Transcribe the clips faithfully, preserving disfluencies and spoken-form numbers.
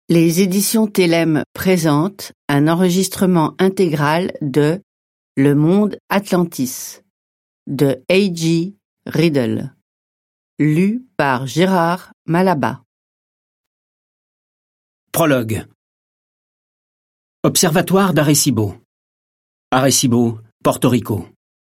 Les éditions Télème présentent un enregistrement intégral de Le Monde Atlantis de A G Riddle, lu par Gérard Malaba. Prologue. Observatoire d'Arecibo. Arecibo, Porto Rico.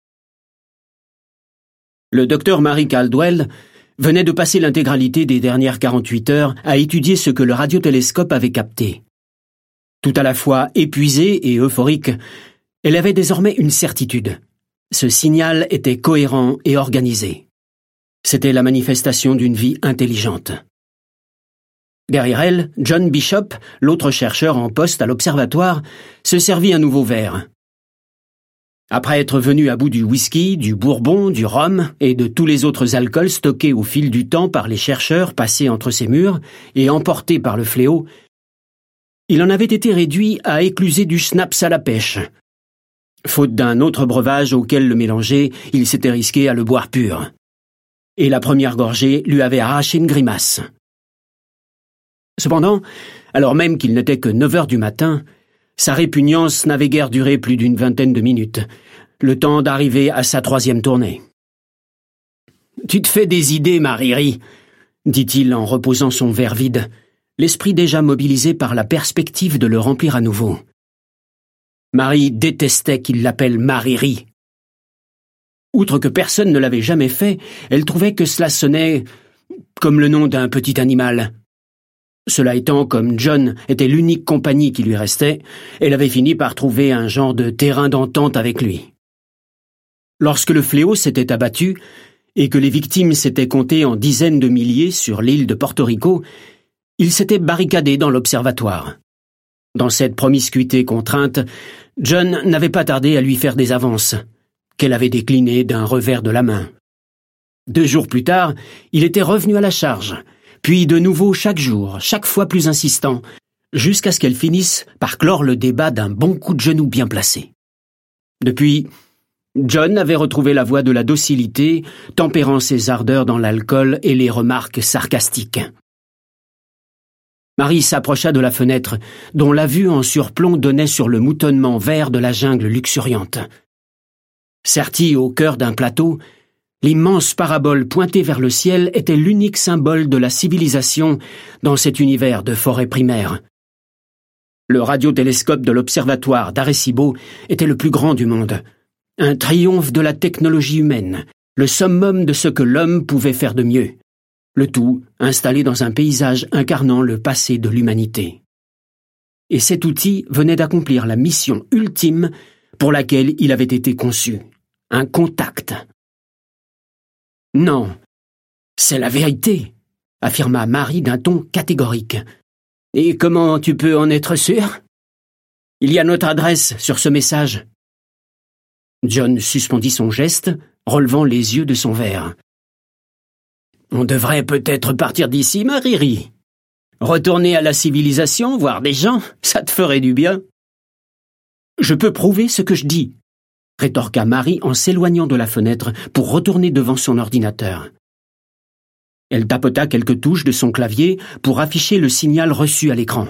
Le docteur Mary Caldwell venait de passer l'intégralité des dernières quarante-huit heures à étudier ce que le radiotélescope avait capté. Tout à la fois épuisée et euphorique, elle avait désormais une certitude. Ce signal était cohérent et organisé. C'était la manifestation d'une vie intelligente. Derrière elle, John Bishop, l'autre chercheur en poste à l'observatoire, se servit un nouveau verre. Après être venu à bout du whisky, du bourbon, du rhum et de tous les autres alcools stockés au fil du temps par les chercheurs passés entre ces murs et emportés par le fléau, il en avait été réduit à écluser du schnapps à la pêche. Faute d'un autre breuvage auquel le mélanger, il s'était risqué à le boire pur. Et la première gorgée lui avait arraché une grimace. Cependant, alors même qu'il n'était que neuf heures du matin, sa répugnance n'avait guère duré plus d'une vingtaine de minutes, le temps d'arriver à sa troisième tournée. « Tu te fais des idées, Marie-Rie, » dit-il en reposant son verre vide, l'esprit déjà mobilisé par la perspective de le remplir à nouveau. Marie détestait qu'il l'appelle Marie-Rie. Outre que personne ne l'avait jamais fait, elle trouvait que cela sonnait comme le nom d'un petit animal. Cela étant, comme John était l'unique compagnie qui lui restait, elle avait fini par trouver un genre de terrain d'entente avec lui. Lorsque le fléau s'était abattu et que les victimes s'étaient comptées en dizaines de milliers sur l'île de Porto Rico, il s'était barricadé dans l'observatoire. Dans cette promiscuité contrainte, John n'avait pas tardé à lui faire des avances, qu'elle avait déclinées d'un revers de la main. Deux jours plus tard, il était revenu à la charge, puis de nouveau chaque jour, chaque fois plus insistant, jusqu'à ce qu'elle finisse par clore le débat d'un bon coup de genou bien placé. Depuis, John avait retrouvé la voie de la docilité, tempérant ses ardeurs dans l'alcool et les remarques sarcastiques. Marie s'approcha de la fenêtre, dont la vue en surplomb donnait sur le moutonnement vert de la jungle luxuriante. Sertie au cœur d'un plateau, l'immense parabole pointée vers le ciel était l'unique symbole de la civilisation dans cet univers de forêt primaire. Le radiotélescope de l'observatoire d'Arecibo était le plus grand du monde, un triomphe de la technologie humaine, le summum de ce que l'homme pouvait faire de mieux, le tout installé dans un paysage incarnant le passé de l'humanité. Et cet outil venait d'accomplir la mission ultime pour laquelle il avait été conçu, un contact. « Non, c'est la vérité, » affirma Marie d'un ton catégorique. « Et comment tu peux en être sûr ? Il y a notre adresse sur ce message. » John suspendit son geste, relevant les yeux de son verre. « On devrait peut-être partir d'ici, Marie-Rie. Retourner à la civilisation, voir des gens, ça te ferait du bien. »« Je peux prouver ce que je dis, » rétorqua Marie en s'éloignant de la fenêtre pour retourner devant son ordinateur. Elle tapota quelques touches de son clavier pour afficher le signal reçu à l'écran.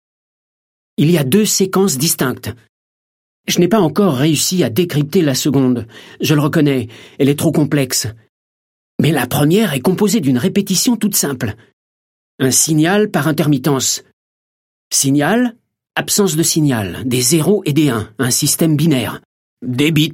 Il y a deux séquences distinctes. Je n'ai pas encore réussi à décrypter la seconde, je le reconnais, elle est trop complexe. Mais la première est composée d'une répétition toute simple. Un signal par intermittence. Signal, absence de signal, des zéros et des uns, un système binaire. Des bits.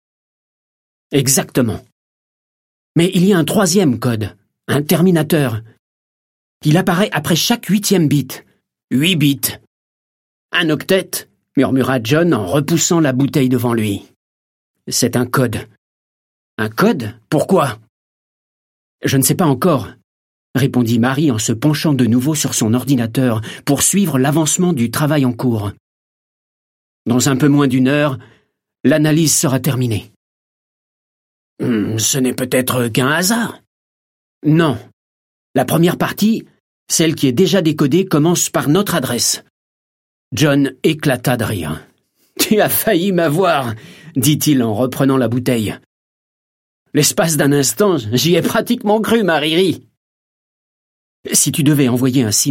Exactement. Mais il y a un troisième code, un terminateur. Il apparaît après chaque huitième bit. Huit bits. Un octet, murmura John en repoussant la bouteille devant lui. C'est un code. Un code ? Pourquoi ? Je ne sais pas encore, répondit Marie en se penchant de nouveau sur son ordinateur pour suivre l'avancement du travail en cours. Dans un peu moins d'une heure, l'analyse sera terminée. Hum, ce n'est peut-être qu'un hasard. Non. La première partie, celle qui est déjà décodée, commence par notre adresse. John éclata de rire. « Tu as failli m'avoir, » dit-il en reprenant la bouteille. L'espace d'un instant, j'y ai pratiquement cru, Marie-Rie. Si tu devais envoyer un signal